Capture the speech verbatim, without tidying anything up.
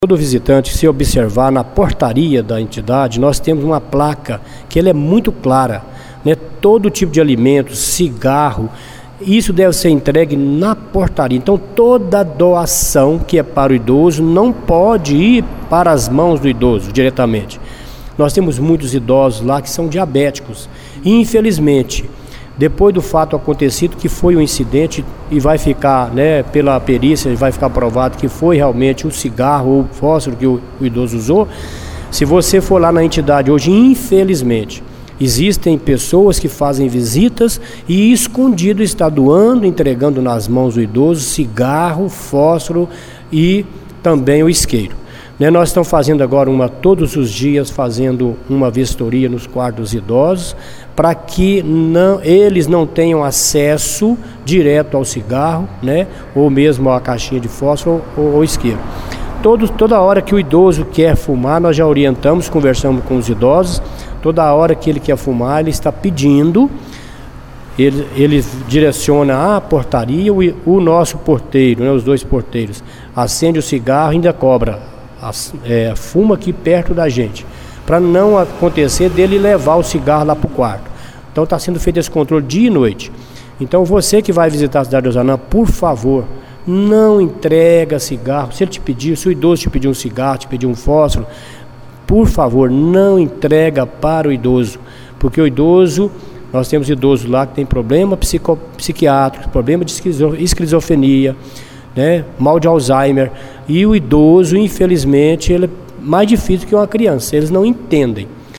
Todo visitante, se observar na portaria da entidade, nós temos uma placa que ela é muito clara, né? Todo tipo de alimento, cigarro, isso deve ser entregue na portaria. Então toda doação que é para o idoso não pode ir para as mãos do idoso diretamente. Nós temos muitos idosos lá que são diabéticos e infelizmente, depois do fato acontecido, que foi um incidente e vai ficar, né, pela perícia, vai ficar provado que foi realmente o cigarro ou o fósforo que o, o idoso usou. Se você for lá na entidade hoje, infelizmente, existem pessoas que fazem visitas e escondido está doando, entregando nas mãos do idoso cigarro, fósforo e também o isqueiro. Né, nós estamos fazendo agora uma, todos os dias, fazendo uma vistoria nos quartos dos idosos, para que não, eles não tenham acesso direto ao cigarro, né, ou mesmo à caixinha de fósforo ou ao isqueiro. Todo, toda hora que o idoso quer fumar, nós já orientamos, conversamos com os idosos, toda hora que ele quer fumar, ele está pedindo, ele, ele direciona a portaria, o, o nosso porteiro, né, os dois porteiros, acende o cigarro e ainda cobra. É, fuma aqui perto da gente, para não acontecer dele levar o cigarro lá para o quarto. Então está sendo feito esse controle dia e noite. Então você que vai visitar a cidade de Ozanam, por favor, não entrega cigarro. Se ele te pedir, se o idoso te pedir um cigarro, te pedir um fósforo, por favor, não entrega para o idoso, porque o idoso, nós temos idosos lá que tem problema psico, psiquiátrico, problema de esquizofrenia, né, mal de Alzheimer, e o idoso, infelizmente, ele é mais difícil que uma criança, eles não entendem.